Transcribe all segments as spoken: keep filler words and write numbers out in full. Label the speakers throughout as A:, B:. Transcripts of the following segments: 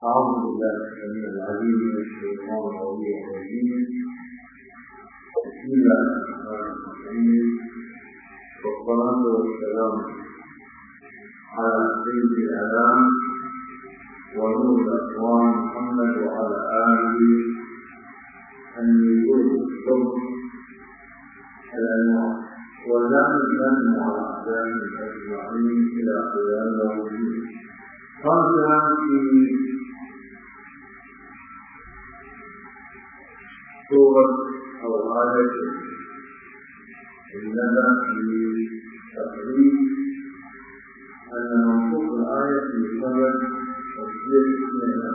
A: أعوذ بالله السميع العليم من الشيطان الرجيم. بسم الله الرحمن الرحيم، والصلاة والسلام على سيد الأنام ونور الأكوان محمد وعلى آله النور الصبر الأنوار ولا نسلم على أعدائهم أجمعين إلى قيام يوم الدين. هذا في سورة أو آية إنما في تقريب أن منطوق الآية بسبب تفسير اسمها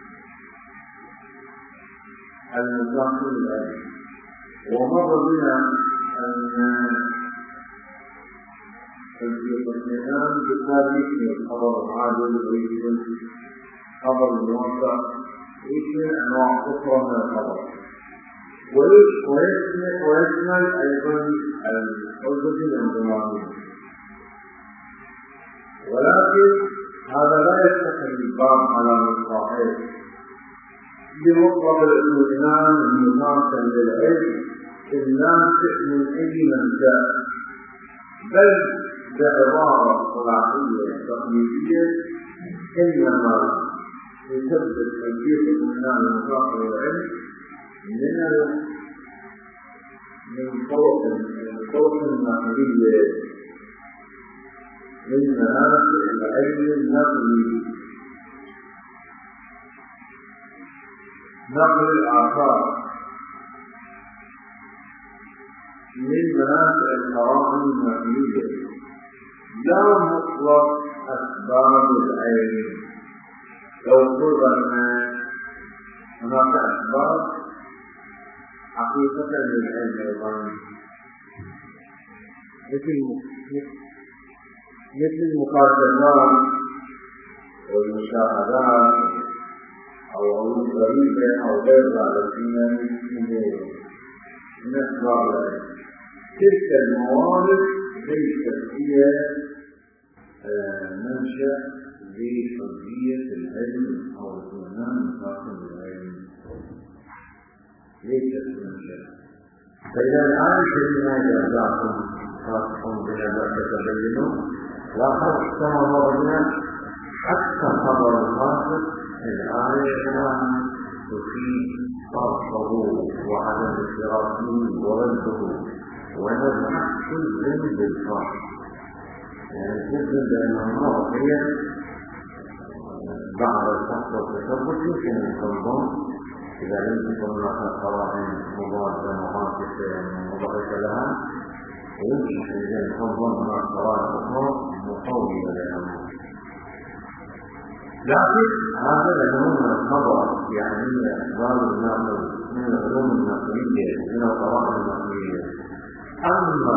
A: المتاخر الآية. ومر بنا أن تفسير اسمها بتاريخ الخبر العادل ويجب خبر الموقع ويشمل أنواع أخرى من الخبر، ويشمل أيضا الحجة الانضمامية. ولكن هذا لا يفتح الباب على مصراعيه بمطلق الاطمئنان المتاصل للعلم الناشئ من أي منشأ، بل بعبارة صلاحية تقليدية إنما يثبت كيفية الاطمئنان المتاصل للعلم من من طرق من طرق نقلية من منافع العلم النقلي، نقل الآثار من منافع القرائن النقلية، لا مطلق أسباب العلم. لو فرض أن هناك أسباب حقيقة للعلم أيضا مثل مثل المكاشفات والمشاهدات أو علوم غريبة أو غيرها التي من أسباب العلم، تلك الموارد ليست هي منشأ لحجية العلم أو الاطمئنان المتاصل بالعلم، ليست منشأ. فإذا الآن الذين جاءكم خاصهم بنا بأس تبينوا لاحظ كما مرنا حتى خبر الخاص الآية كانت تفيد صرفه وعدم اشتراكه ورده ونزع كل بالفرق، يعني كل بأنه معطية بعد الفصل والتثبت يمكن أن تنظم إذا لم تكن هناك قرائن مضادة معاكسة مضادة لها، ويمكن أن تنظم هناك قرائن أخرى مقوية لها. لكن هذا لأنه من الخبر، يعني أسباب النقل من العلوم النقلية من القرائن النقلية. أما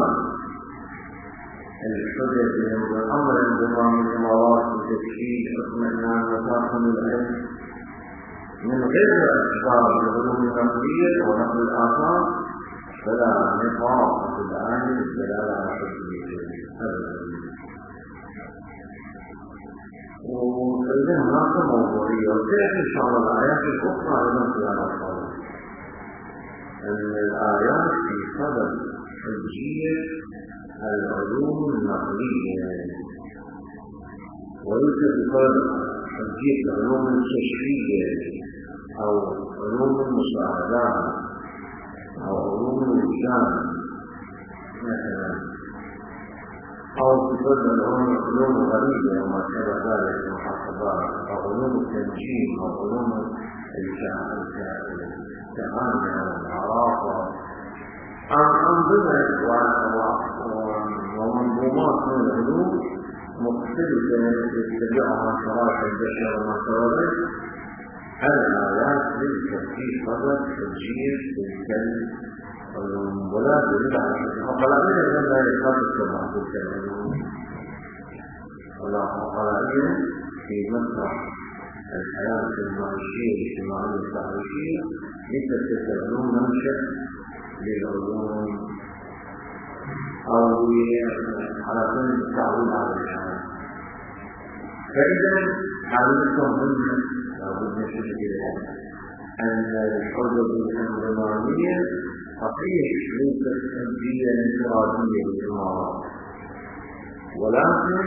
A: الحجج والأمر انضمام الإمارات وتشكيل اطمئنان وتاخم العلم من غير أسباب العلوم النقلية ونقل الآثار فلا نقاط في الآية الدلالة على حجيته أبدا. وإذا هناك موضوعية وتأتي إن شاء الله الآيات الأخرى أيضا في هذا الصورة أن الآيات في سبب حجية العلوم النقلية، وليس بسبب حجية العلوم الكشفية أو علوم المشاهدات أو علوم الوجدان مثلا، أو بسبب العلوم الغريبة وما شابه ذلك المحاسبات أو علوم التنجيم أو علوم التعامل والعراقة أو أنظمة ومنظومات من العلوم مختلفة يتبعها شرائح البشر وما شابه. الآيات للتفكير فقط تفجير بالكلم ولا تريد على الحقيقة فلعين أن لا يخاطب المحبوب كالعلوم الله قائل في مسرح الحياة المعيشية الاجتماعية التعيشية مثل تلك العلوم منشأ للعلوم أو على سبيل التعويل على الحياة. فإذا علمتم منها إليه أن الحجج الانضمامية صحيح ليست حجية انفرادية للإمارات، ولكن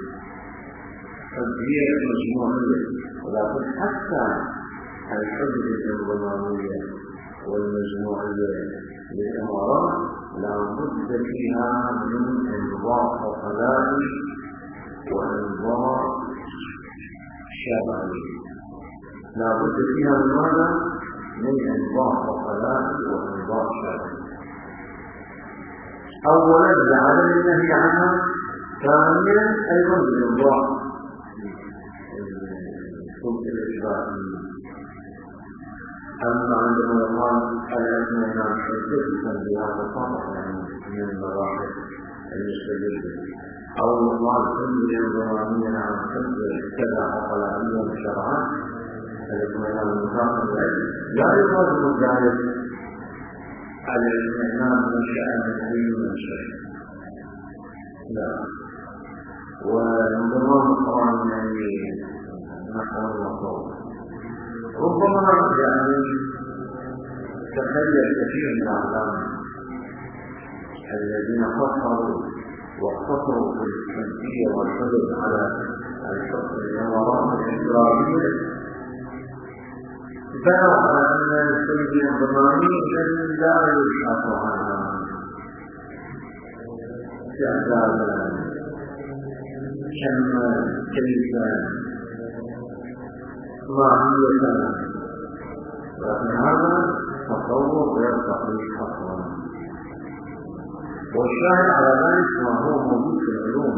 A: حجية مجموعية. ولكن حتى الحجج الانضمامية والمجموعية للإمارات لا بد فيها من انضباط عقلائي وانضباط شرعي. لا بد فيها من ماذا؟ من انضباط عقلائي وانضباط شرعي. اولا لعدم النهي عنها، ثانيا ايضا بالانضباط السلطه الاجباريه. أما عندما يقال الأثنين حجتك بهذا الطبع يعني من المراحل المستجدة، أو يقال كل انضماميا عن حج كذا عقلائيا شرعا الاطمئنان المطلق لا يقال ذلك الاطمئنان من شأن أي من شيء، لا. وانضمام القرآن يعني نحو المطلوب ربما يعني تخيل كثير من الأعلام الذين فكروا واقتصروا في الحجية والحجج على الحكم الإمارات الإسرائيلية بنوا على أن السيد الانضمامي لا يبحث عنها استعدادا كم كيفا ماهية، لكن هذا تصور غير صحيح اصلا. والشاهد على ذلك ما هو موجود في العلوم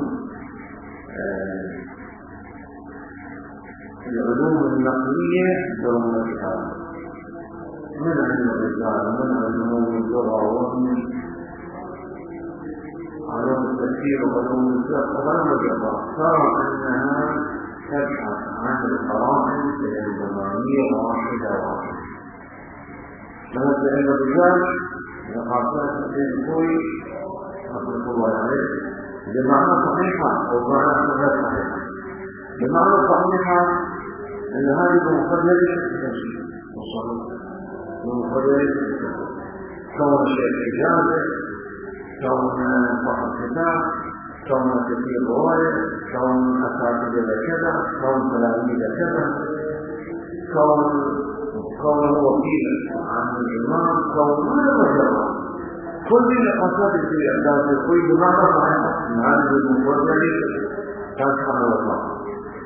A: العلوم النقلية برمتها من علم الرجال ومن علم اللغة ومن علوم التفسير وعلوم الفقه وغير ذلك، صار انها تبحث عن القرائن الانضمامية واحدة واحدة. مثل أن الرجال يقاسات الكوي رحمة الله عليه بمعنى صحيحة أو بمعنى غير صحيحة. بمعنى صحيحة أن هذه بمفردة التنشيط والصحيح بمفردة التنشيط، كون الشيء إجازة، كون صاحب كتاب، كون كثير رواية، كون أساتذة كذا، كون تلاميذ كذا، كون كونه وكيل عن الإمام، كون ما يوجد كل الأساتذة في إعداد الكوي بمعنى صحيحة من هذه المفردة كانت سبحانه وتعالى،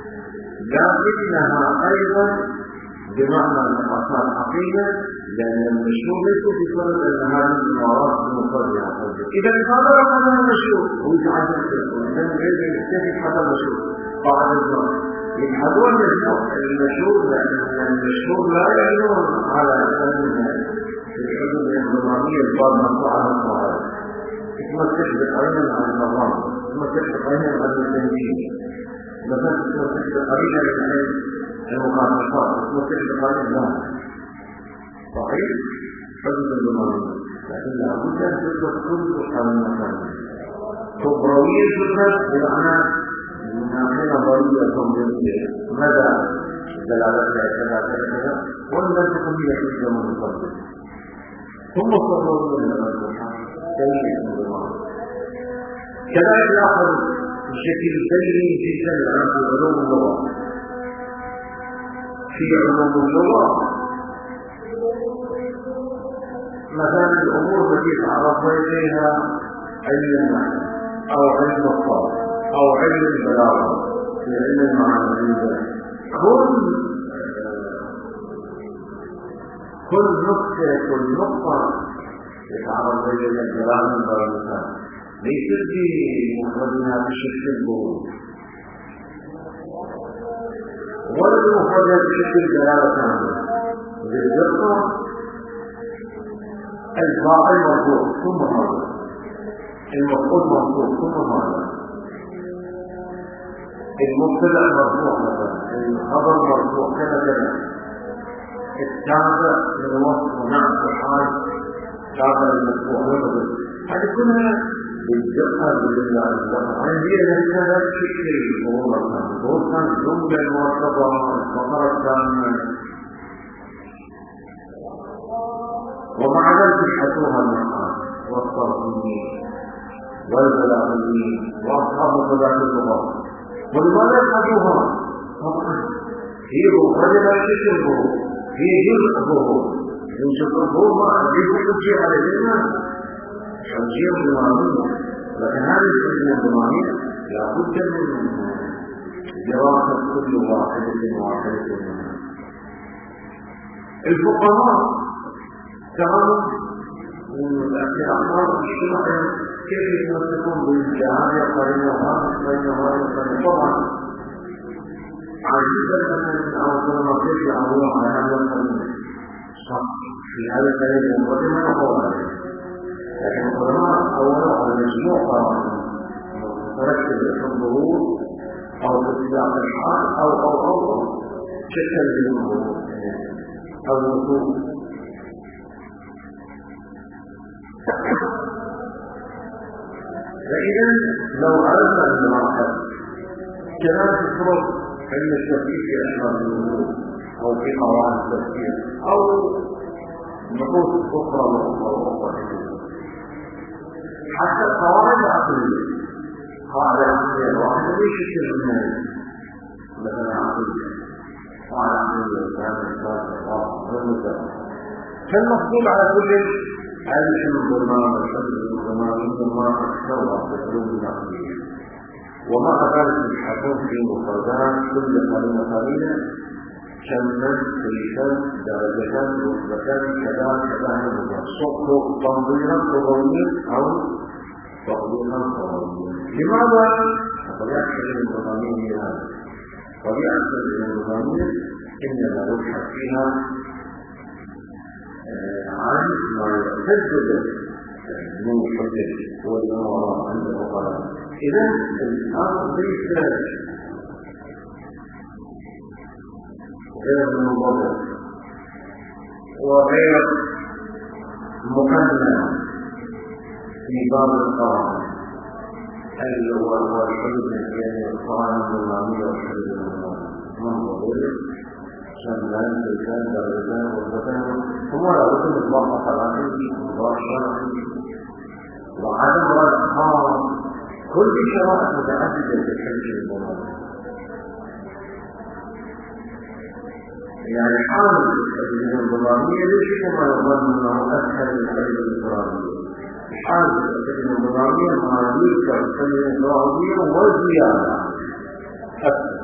A: لكنها أيضا بمعنى الأساس حقيقة، لأن المشهور ليس في فرد أن هذه الإمارات بمفردها. إذا هذا هذا المشهور هو يتعجب إذا غير يستفيد هذا المشهور بعد الزمن يبحثون المشهور، لأن المشهور لا يعلمون على أن الحدود الانضمامية البعض مقطوعة عن الصحابة ثم تحدث قريبا عن النظام ثم تحدث قريبا عن التنجيم مثلا ثم تحدث قريبا عن المخالفات ثم تحدث قريبا لا صحيح حدود الانضمامية، لكن لا بد أن تثبت كل حال مكان كبروية تثبت بمعنى ناحية نظرية تنظيمية مدى دلالتها كذا كذا كذا ولا تكون هي حجة متفردة. ثم صروا من الأرض كيف الانضمام كذلك يأخذ بشكل بين جدا في علوم اللغة. في علوم اللغة مثلا الأمور التي تعرف إليها علم المعنى أو علم الصرف أو علم البلاغة في علم المعاني، كل كل نقطة كل نقطة يتعرض إلى الكلام والمثال ليست بمفردها بشكل البعد ولا بمفردها بشكل دلالة كاملة. بالدقة الفاعل مرفوع ثم هذا، المفعول مرفوع ثم هذا، المبتدأ مرفوع مثلا، الخبر مرفوع كذا كذا، التابع من الوصف ونعت الحال تابع المرفوع مثلا. هذه كلها بالدقة بالله الدقة. هذه هذا شكل ظهور الكلام، ظهور كان جملة مرتبة فقرة كاملة ومع ذلك حكوها المقام والصرفيين والبلاغيين وأصحاب صلاة اللغات. ولماذا يبحثوها؟ طبعا هي مفرد لا يشبه، هي جزءه، من جزءه ما ليس تجي علينا شمسية ضمانية، لكن هذه الشمسية الضمانية لا بد من دراسة كل واحدة واحدة منها. الفقهاء كانوا في أعمال اجتماعية كيف يتمسكون بالجهاد يقارن هذا بين هذا وبين طبعا عجيبا أن أوصل ما كيف يعملون على هذا القانون صح في هذا الكلام المقدمة نقول عليه، لكن العلماء أولا على مجموع قرارات تركز في الظهور أو في سياق الحال أو أو أو شكل بالظهور أو الوصول. فإذا لو أردنا أن نلاحظ كلام الفرق عند التفكير في أشراط الوجود أو في قواعد التفكير أو نقوص أخرى وأخرى وأخرى حتى القواعد العقلية، قاعدة عقلية واحدة ليش يصير منها مثلا عقلية قاعدة عقلية وهذا الإنسان الرابع فالمفضول على كل هذه الظلمان والحفظ والظلمان والظلمان أكثر وأكثر من العقلية. ومع ذلك يبحثون في مفردات كل قليلة قليلة كما تلك درجتان رتبتان كذا كذا هذا صوت تنظيرا لغويا أو تطبيقا قوانيا. لماذا؟ طبيعة الشيء النظامية هذا طبيعة الشيء النظامية إنما يبحث فيها عن ما يحدد من الحجج والنظام عند الفقهاء. إذا الأمر ليس غير منضبط وغير مقنن في باب القرآن أي هو الحدود بين القرآن النظامي والحدود النظامي منضبط شملان تلكان درجتان غرفتان ثم لا بد من إطلاق قرآن إطلاق شرعي وعدم الأحكام كل شرائع متعددة في الحج النظامي. يعني حامل الحج النظامية ليس كما يظن أنه أسهل من الحج الإسرائيلية. حامل الحج النظامية مع ذلك الحج الإسرائيلية والزيادة أسهل،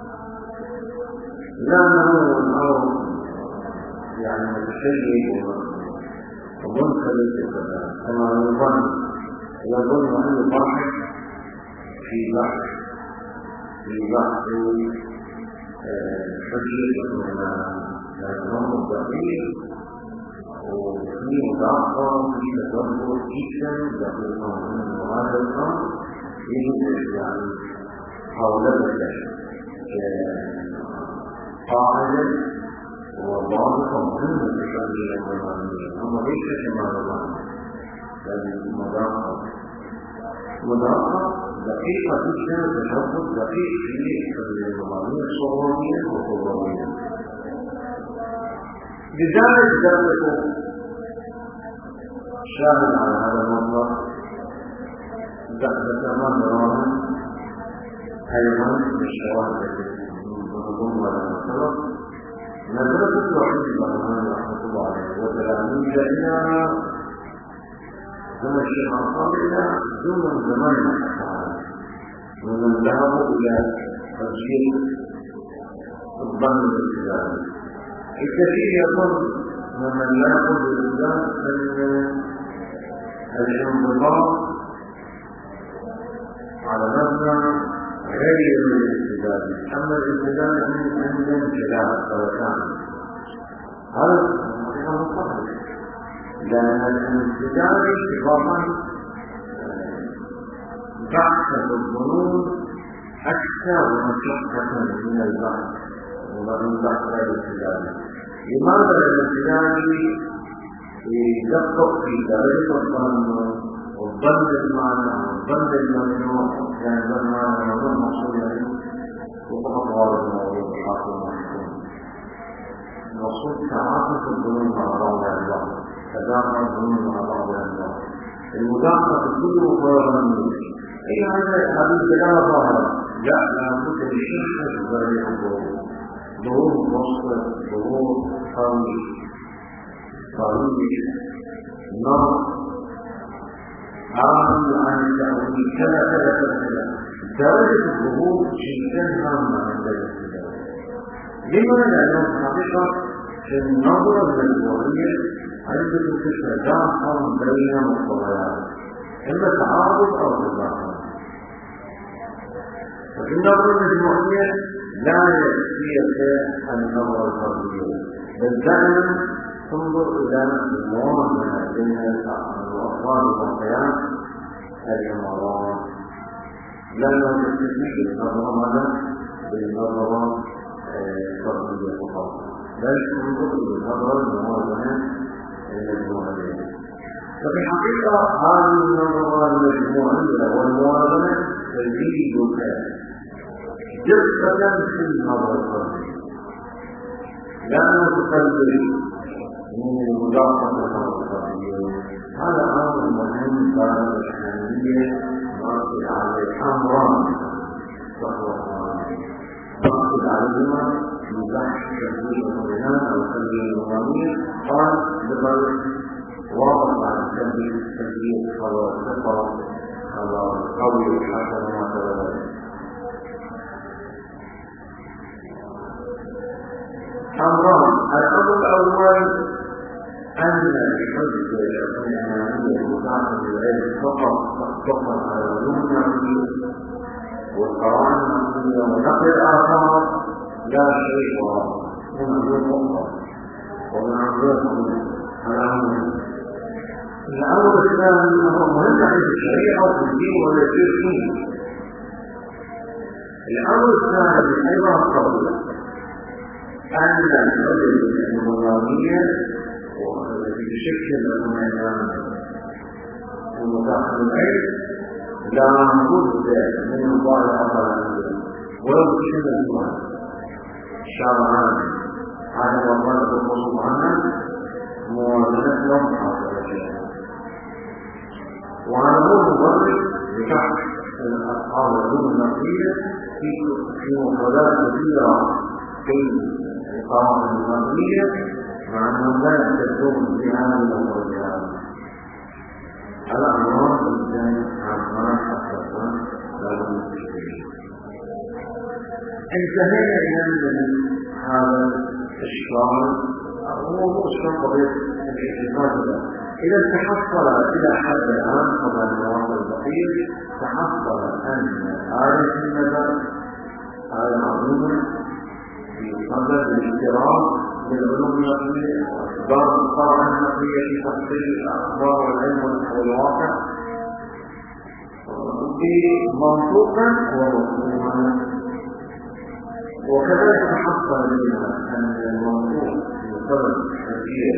A: لأنه الأمر يعني متشيء ومنفلت كما يظن يظن أن البحث في بحث في بحث حجة من النظام الدقيق وفي مضاعفة في تدبر جدا دقيقا من هذا الأمر يعني حول ذلك قاعدة وضابطة مهمة في الشرعية النظامية. هم ليس كما نظام بل مضاعفة مضاعفة دقيقة جدا تشبه دقيق في الشرعية النظامية الصورية والصورية. لذلك ذلك شاهد على هذا الموضوع ذكرنا مرارا أيضا بالشواهد التي نظن ولا نصرف نزلت الوحيد البرهان رحمة الله عليه وتلاميذ إلى زمن الشيخ الأنصار إلى زمن زمان الحسان ومن ذهبوا إلى تسجيل الظن الابتدائي. الكثير يظن ومن لا يقول بالإسلام أن الانضباط على مبنى غير الابتدائي، أما الابتدائي عند انتهاء السرطان هذا هو صحيح، لأن الابتدائي إضافة بحث الظنون أكثر مشقة من البحث ومن بحث الابتدائي. لماذا الابتدائي يدقق في درجة الظن والظن المعنى والظن الممنوع يعني ظن معنى وظن مقصود عليه وفقط غالب الموضوع الحاصل المحكوم المقصود تعاطف الظنون مع بعض البعض تداخل ضمن مع بعض الأنواع. المداخلة كله مقرر منه. أي هذا هذه الكلام ظاهرة. لا لابد من شخص ذلك الظهور. ظهور مصدر، ظهور قوي، صريح، نظر، عام عن التأويل كذا كذا كذا. درجة الظهور جدا هامة عند الاستدلال. لماذا؟ لأنه حقيقة في النظرة المجموعية عندك تتداخل بين مقتضيات، إما تعارض أو تداخل. ففي النظرة المجموعية لا يكفيك النظرة الفردية، بل دائما تنظر إلى الموازنة بين الأفراد والقيام الإمارات، لأنه تستفيد النظرة ماذا؟ بالنظرة الفردية فقط، بل تنظر إلى النظرة الموازنة المجموعية. ففي حقيقة هذه النظرة المجموعية والموازنة تزيدك دقة في النظرة الفردية، لأنه تقلل من المداخلة النظرة الفردية. هذا أمر مهم بعد الحملية نأخذ عليه أمران نأخذ عليهما في بحث تنبيه البنان أو تنبيه النظامية. قال بطريق واضح عن تنبيه خبر الثقة خبر قوي حسن ما تبدأ. أمران: الأمر الأول أن الحجة الإمامية المتعلقة بالعلم فقط تقتصر على العلوم النقلية والقواعد النقلية ونقل الآثار لا شيء وراء من علوم أخرى ومن علوم الأمر. الأمر الثاني هو مهم في الشريعة وفي الدين ويصير فيه. الأمر الثاني أيضا قوي أن العلم النظامية والتي تشكل الميدان ومداخل العلم لا بد من وضع الأفعال ولو بشكل الواحد شرعان على وضع الخصوص عنها موازنة لهم حاصلة شيئا. وعلى هذا المبرر بحث الأصحاب العلوم النقلية في مفردات كثيرة في القواعد النقلية، مع أنهم لا يحتجون بهذه المفردات. الأمراض جدا عما حصلنا لازم نستشفيه. انتهينا إلى هذا الإشكال، هو مو إشكال قضية الاعتقاد له. إذا تحصل إلى حد الآن قبل النواقض البقية تحصل أن آية النبأ آية عظيمة في صدد الاشتراك بالعلوم النقلية وأخبار القواعد النقلية في تحصيل الأخبار والعلم والواقع منطوقا ومفهوما. وكذلك تحصل لنا أن المنطوق في سبب كثير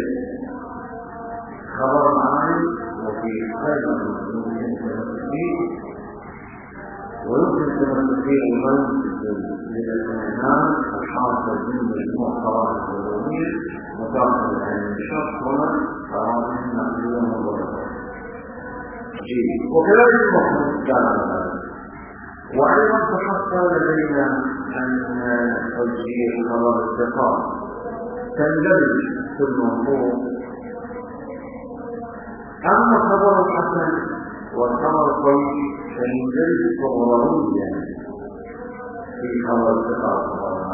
A: خبر عام وفي خير يمكن تمثيل ويمكن تمثيل المنطق للإمام الحاصل من مجموع قواعد العلومية مداخل عن الشرط هنا قواعد نقلية مضربة. وكذلك المفهوم كان هذا. وأيضا تحصل لدينا أن توجيه خبر الثقات تندرج في المنطوق. أما خبر الحسن والخبر القوي فيندرج صغرانيا في خبر الثقات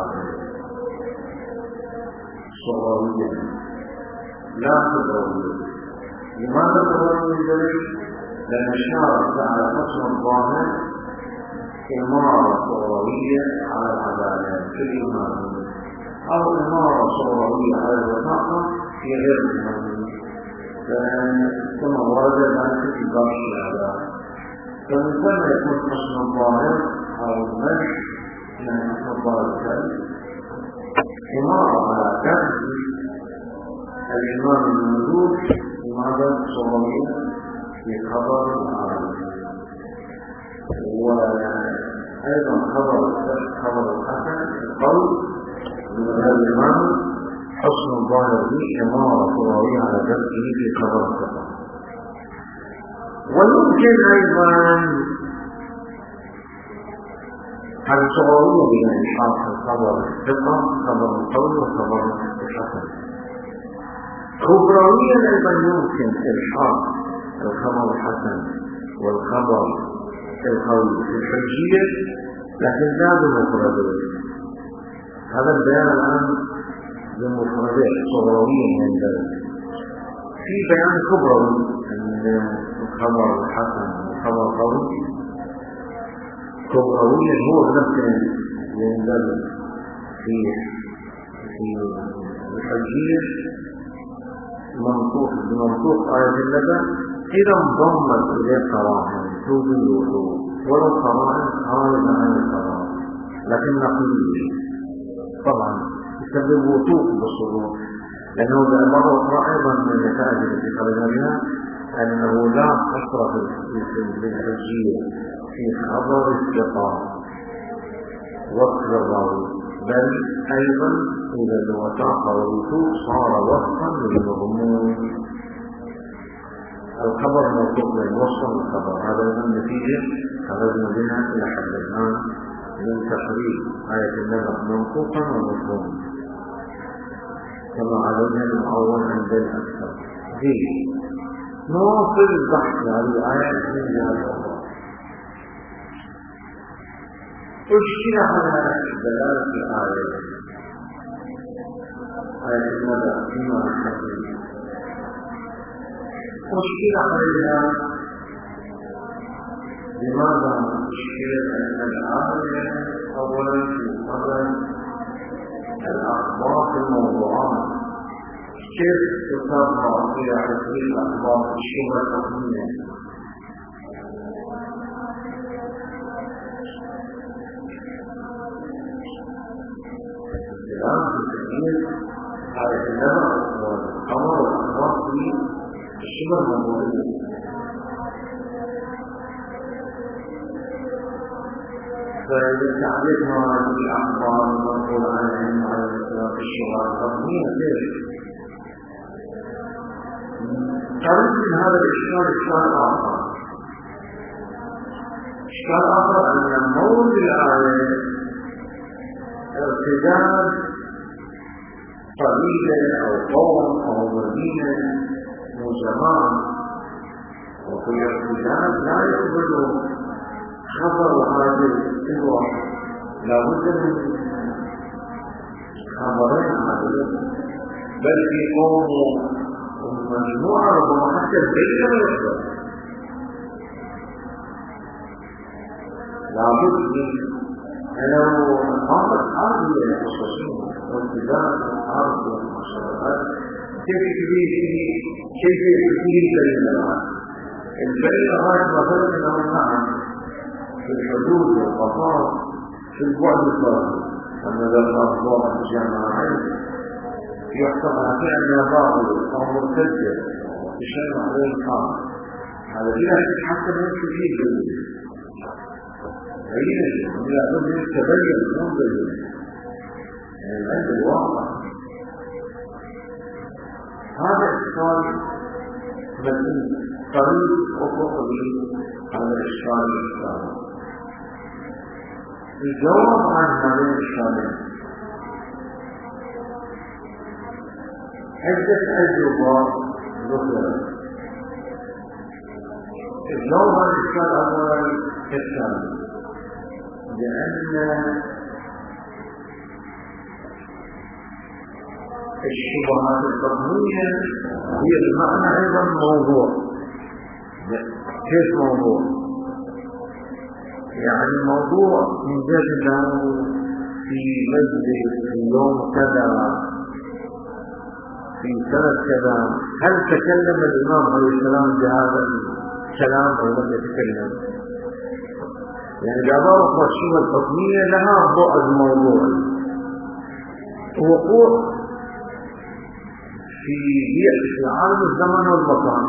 A: صغرانيا لا صغرانيا. لماذا صغرانيا يندرج؟ لأن الشارع على حسن الظاهر إمارة صغرانية على العدالة في الإمام أو إمارة صغرانية على الوثاقة في غير الإمام، كما ورد ذلك في باب الشهادة. فمن ثم يكون حسن الظاهر أو المدح من حسن الظاهر الثالث إمارة على كافة الإمام الموجود إمارة صغرانية في خبر العالم. وأيضا خبر خبر الحسن القول من غير الإمام حسن ظاهر فيه إمارة كروية على درسه في خبر الثقة. ويمكن أيضا الكروية بين إلحاق الخبر الثقة خبر القول وخبر الحسن. كبرويا أيضا يمكن إلحاق الخبر الحسن والخبر القوي في الحجية، لكن لا بمفردات. هذا البيان الآن بمفردات صغروية من ذلك. في بيان كبروي أن الخبر الحسن والخبر القوي كبرويا هو نفسه ينزل في في الحجية منطوق بمنطوق آية النبأ إذا انضمت إليه قرائن توجد الوضوء ولو قرائن خارجة عن القرائن لكن نقلية طبعا يسبب وثوق بالصدور، لأنه بعبارة أخرى أيضا من النتائج التي خرجنا بها أنه لا حصر في الحجية في خبر الثقة والخبر، بل أيضا إذا الوثاق والوثوق صار وصفا للمضمون. الخبر موثوق للوصف والخبر، هذا من نتيجة خرجنا بها إلى حد الآن من تقريب آية النبأ منطوقا ومفهوما كما علمنا المعول عند الأكثر. نواصل البحث عن الآيات من جهة أخرى. أشكل على دلالة الآية آية النبأ فيما حكي، أشكل عليها لماذا أشكل أن الآية أولا في قدر الأخبار في الموضوعات كيف تتابع في حديث الأخبار الشبه الحكمية؟ الآن في تكميل آية النبأ والخبر والأخبار في الشبه الموضوعية. فإذا تعرفنا هذه الأخبار المنقول عنهم على الإطلاق الشبه الحكمية كيف؟ قريب من هذا الإشكال إشكال آخر. إشكال آخر أن مورد الآية ارتداد قبيلة أو قوم أو مدينة أو جماعة، وفي الارتداد لا يقبل خبر هذه الواحد، لا بد من خبرين عادلين، بل في قوم مجموعة ربما حتى البيت لا يقبل. لا بد من أنه الخاطر هذه الخصوصية والتزام الأرض والمشروعات كيف يفيد كيف يفيد البيت البيت هذا مثلا أنه نعم في الحدود والقصار في البعد الفرقي، أن ذا الأخبار الجماعية يحصل فعلا باطل أو مرتجل بشيء عليه الحال، هذا لا يتحسن من كثير جدا عينه لابد من التبين المنبذل يعني عند الواقع. هذا إشكال مثل قريب أفقي على الإشكال الإسلامي. الجواب عن هذه الإشكالين عدة أجوبة ذكرت. الجواب عن الإشكال الأول كالتالي: لأن الشبهات الفقهية هي بمعنى أيضا موضوع. كيف موضوع؟ يعني موضوع من جهة له في مجلس في يوم كذا في سنة كذا، هل تكلم الإمام عليه السلام بهذا الكلام أو لم يتكلم؟ يعني بعبارة الشبهة الحكمية لها بعد موضوعي، وقوع في في عالم الزمن والمكان.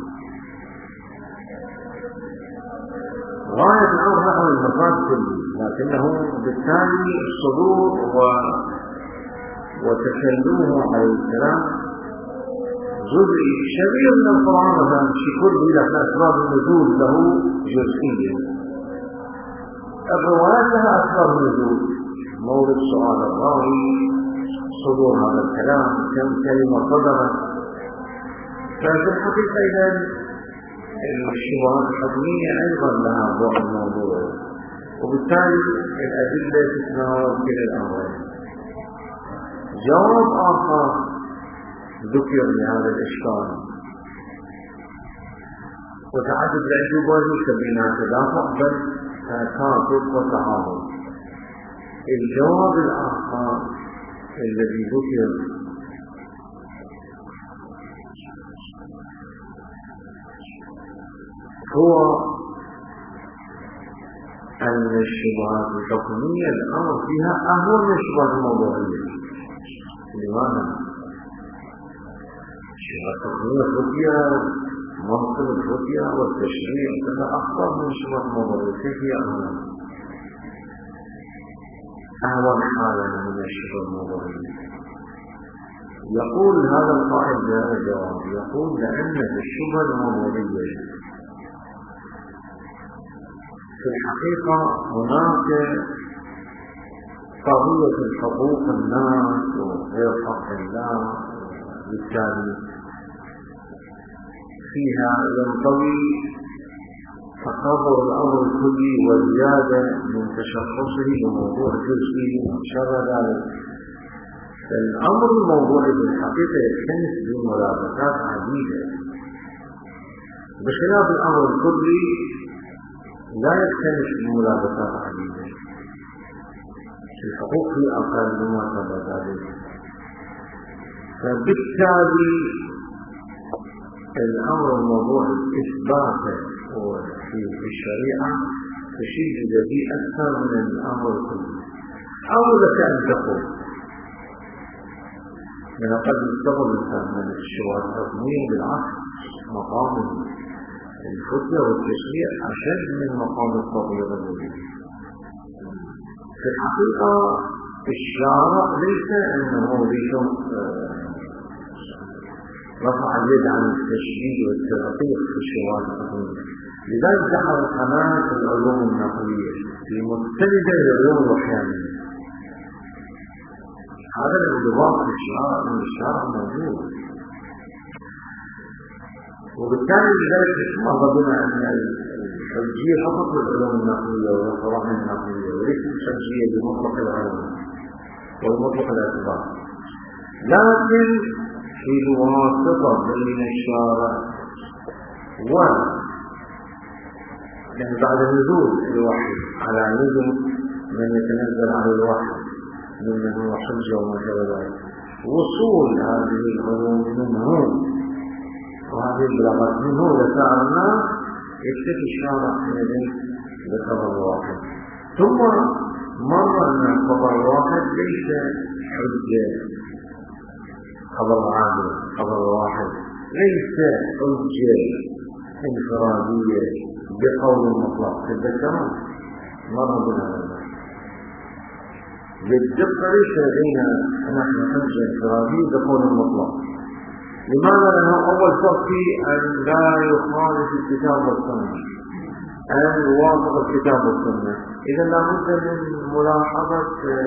A: غاية الأمر نحو المكان كله، لكنه بالتالي الصدور و وتكلمه عليه السلام جزئي شبيه من القرآن، مثلا في كل إلى أسباب النزول له جزئية. الروايات لها أسباب النزول، مورد سؤال الراوي، صدور هذا الكلام، كم كلمة صدرت. ففي الحقيقة إذا الشبهات الحكمية أيضا لها بعد موضوع، وبالتالي الأدلة تتناول كلا الأمرين. جواب آخر ذكر لهذا الإشكال وتعدد الأجوبة ليس بين تدافع بل تكافؤ وتعاون. الجواب الآخر الذي ذكر هو أن الشبهات الحكمية الأمر فيها أهون من الشبهات الموضوعية. لماذا؟ الشبهات الحكمية الرؤية، منطق الرؤية والتشريع كذا أخطر من الشبهات الموضوعية. كيف هي أهون؟ أهون حالا من الشبهات الموضوعية. يقول هذا القائل بهذا الجواب، يقول لأن الشبهة الموضوعية في الحقيقة هناك قضية حقوق الناس وغير حق الله، بالتالي فيها ينطوي تقرر الأمر الكلي وزيادة من تشخصه بموضوع جزئي وشر ذلك. فالأمر الموضوعي في الحقيقة يختلف بملابسات عديدة، بخلاف الأمر الكلي لا يختلف بملابسات عديدة. الحقوق في أقل مما سبق ذلك. فبالتالي الأمر الموضوعي إثباته في الشريعة تشيد به أكثر من الأمر الكلي. أو لك أن تقول من قد يستغل من الشبهات الحكمية بالعكس مقام الفتية والتشريع أشد من مقام التطبيق الوجودي. في الحقيقة الشارع ليس أنه بيكون رفع اليد عن التشديد والتدقيق في الشبهات الحكمية، لذلك دخل قناة العلوم النقلية المستندة للعلوم الوحيانية. هذا الانضباط في الشارع من الشارع موجود، وبالتالي لذلك ما ظننا أن الحجية فقط للعلوم النقلية والقرآن النقلية، وليس الحجية بمطلق العلوم ومطلق الاعتبار، لكن في الواسطة بين الشارع و يعني بعد نزول الوحي على نزل من يتنزل على الوحي ممن هو حجة وما شابه ذلك، وصول هذه العلوم منه وهذه البلاغات منه لسائر الناس، يكتفي الشارع حينئذ بخبر واحد. ثم مر أن الخبر الواحد ليس حجة، خبر عادل خبر واحد ليس حجة انفرادية بقول مطلق. تذكرون مر بنا بالدقة ليس لدينا نحن حجة انفرادية بقول مطلق. لماذا؟ لأنه أول شرط أن لا يخالف الكتاب والسنة، أن يوافق الكتاب والسنة. إذا لابد من ملاحظة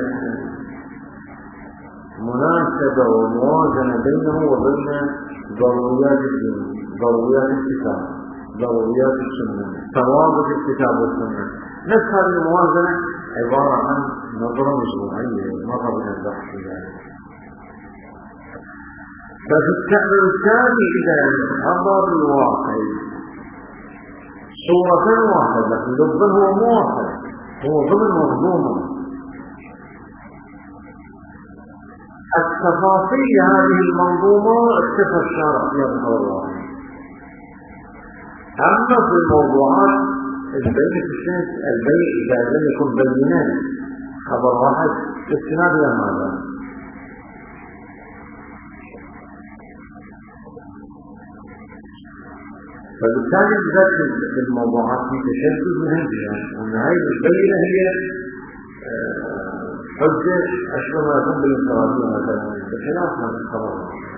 A: مناسبة وموازنة بينه وبين ضروريات الدين، ضروريات الكتاب، ضروريات السنة، توافق الكتاب والسنة. نفس هذه الموازنة عبارة عن نظرة مجموعية مر بنا البحث في ذلك. ففي التعبير الثاني إذا حضر الواقع صورة واحدة لكن لفظا هو موافق، هو ضمن مضمومة. التفاصيل هذه المنظومة اكتفى الشارع فيها بقول واحد. أما في الموضوعات البيع في الشمس البيع إذا لم يكن بينان خبر واحد استناد إلى ماذا؟ فبالتالي بذلك في الموضوعات في تشدد من هذه، وأن هذه البينة هي حجة أشبه ما يكون بالانفرادية مثلا بخلاف ما الخبر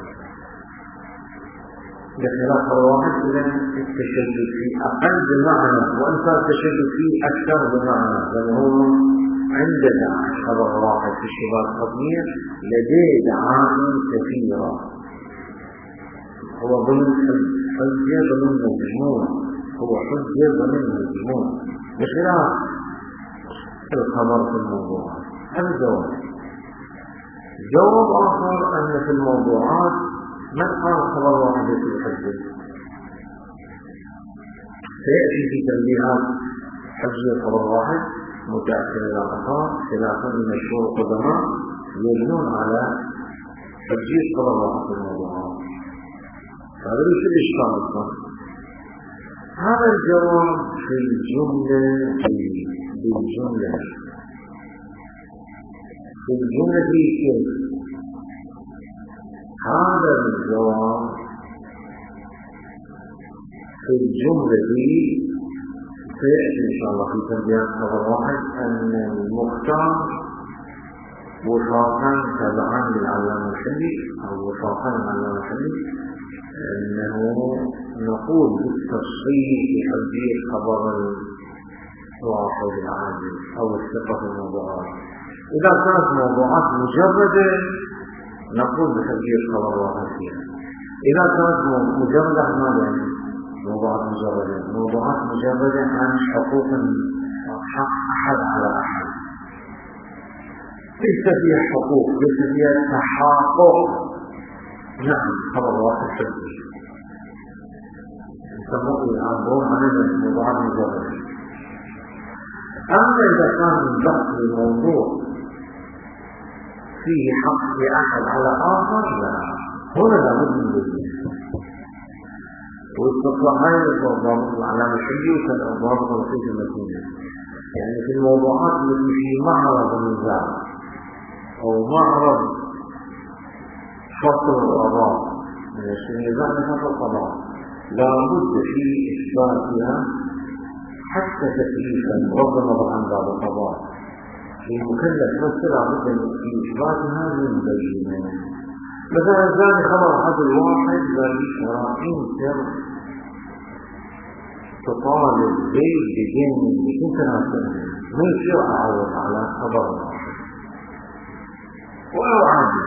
A: بخلاف الواحد إذا التشدد فيه أقل بمعنى وأنت التشدد فيه أكثر بمعنى لأنه عندنا خبر واحد في الشباب الخطير لديه دعائم كثيرة هو ضمن حجة ضمن مجموع هو حجة ضمن مجموع بخلاف الخبر في الموضوع. هذا جواب. جواب آخر أن في الموضوعات ما قال خبر واحد في الحجة سيأتي في تنبيهات حجة خبر واحد متأثر إلى الآخر خلافا لمشهور القدماء يبنون على حجة خبر واحد في الموضوعات. هذا ليس الإشكال أصلا. هذا الجواب في الجملة بالجملة في الجملة كيف؟ هذا الجواب في الجملة سيأتي إن شاء الله في تنبيهات خبر واحد أن المختار وفاقا تبعا للعلامة الحلي أو وفاقا للعلامة الحلي أنه نقول بالتصحيح بحجية خبر الواحد العادي أو الثقة في الموضوعات. إذا كانت موضوعات مجردة نقول بحجية خبر واحد فيها. إذا كانت مجردة ماذا؟ موضوعات مجردة موضوعات مجردة عن حقوق حق أحد على أحد ليس فيها حقوق ليس فيها تحقق. نعم خبر واحد حجي يسموه يعبرون عنه موضوعات مجردة. أما إذا كان البحث الموضوع فيه حق لأحد على آخر لا هنا لابد من ذلك. واستطلاعين الضابط العلامة الحجي والضابط الرقيق المتينة يعني في الموضوعات التي في معرض النزاع أو معرض فصل القضاء من النزاع لفصل القضاء لابد في إثباتها حتى تكليفا بغض النظر عن باب القضاء المكلف نفسه لابد في إثباتها من بينة. مثلا ثاني خبر هذا الواحد لشرائين سر تطالب بيه بجن بجن تناسل ما يصير أعوض على خبر واحد ولو عادي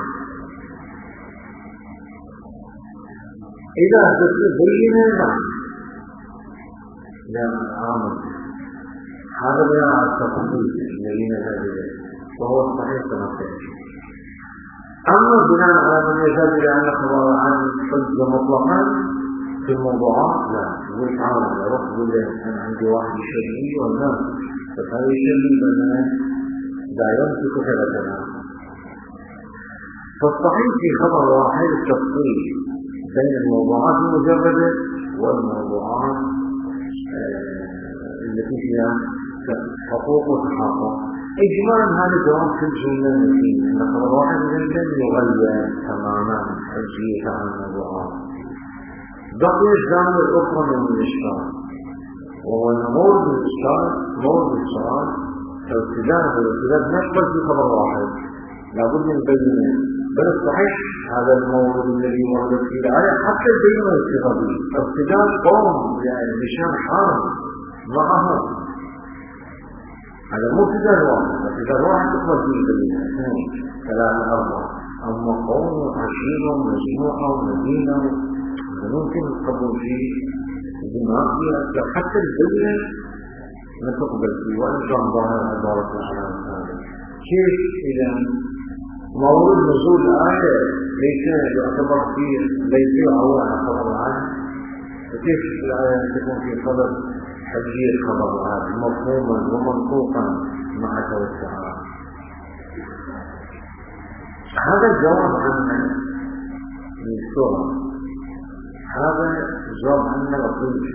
A: إذا تبين نعم لا عامل هذا بيان على التفصيل الذين هذه وهو الصحيح تناسل. أما بناء على من يزال لأن خبر عن حجة مطلقا في الموضوعات لا يقول تعالى أروح أقول له أنا عندي واحد شرعي ولا فهذا يشرعي بأننا لا يمسك ثلاثنا. فالصحيح في خبر واحد التفصيل بين الموضوعات المجردة والموضوعات التي فيها حقوق وتحقق. إجمالا هذا جواب في الجملة المتينة أن خبر واحد لم يغير تماما حجية عن الموضوعات. بقي الجانب الأخرى من الإشكال وهو أن مورد الإشكال مورد السؤال ارتداد والارتداد نقبل في خبر واحد لابد من بينه بل الصحيح هذا المورد الذي ورد فيه الآية حتى البينة الارتدادي ارتداد قوم يعني بشان حرم معه هذا مو ارتداد واحد ارتداد واحد تقبل فيه البينة اثنين ثلاثة أربعة أما قوم وعشيرة ومجموعة ومدينة ممكن القبول فيه الدماغ حتى البينة ما تقبل فيه وإن كان ظاهر عبارة عن هذا. كيف إذا مورد نزول الآية ليس يعتبر فيه ليس يعول على خبر العام فكيف الآية تكون في خبر حجية خبر العام مفهوما ومنطوقا مع توسعها. هذا الجواب عن السورة هذا جواب عنا لطيف.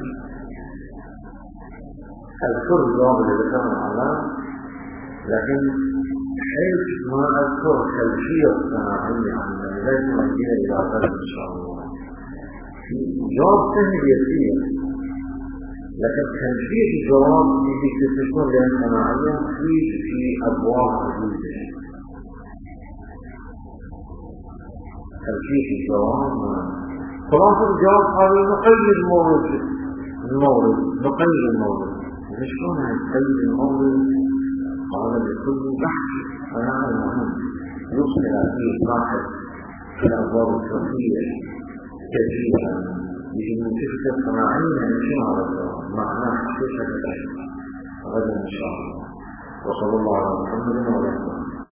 A: أذكر الجواب اللي ذكرنا على لكن حيث ما أذكر خلفية صناعية عنا لازم أجينا إلى أقل إن شاء الله. جواب سهل يسير لكن خلفية الجواب اللي تكون لها صناعية في في أبواب عديدة تلفيق الجواب. خلاصة الجواب قالوا نقيد المورد المورد نقيد المورد. شلون نقيد المورد؟ قال بكل بحث فهذا المهم يصل فيه صاحب الأبواب الفقهية كثيرا يجب أن تفكر صناعيا إن شاء الله معناه حقيقة الأشياء غدا إن شاء الله. وصلى الله على محمد وعلى آله.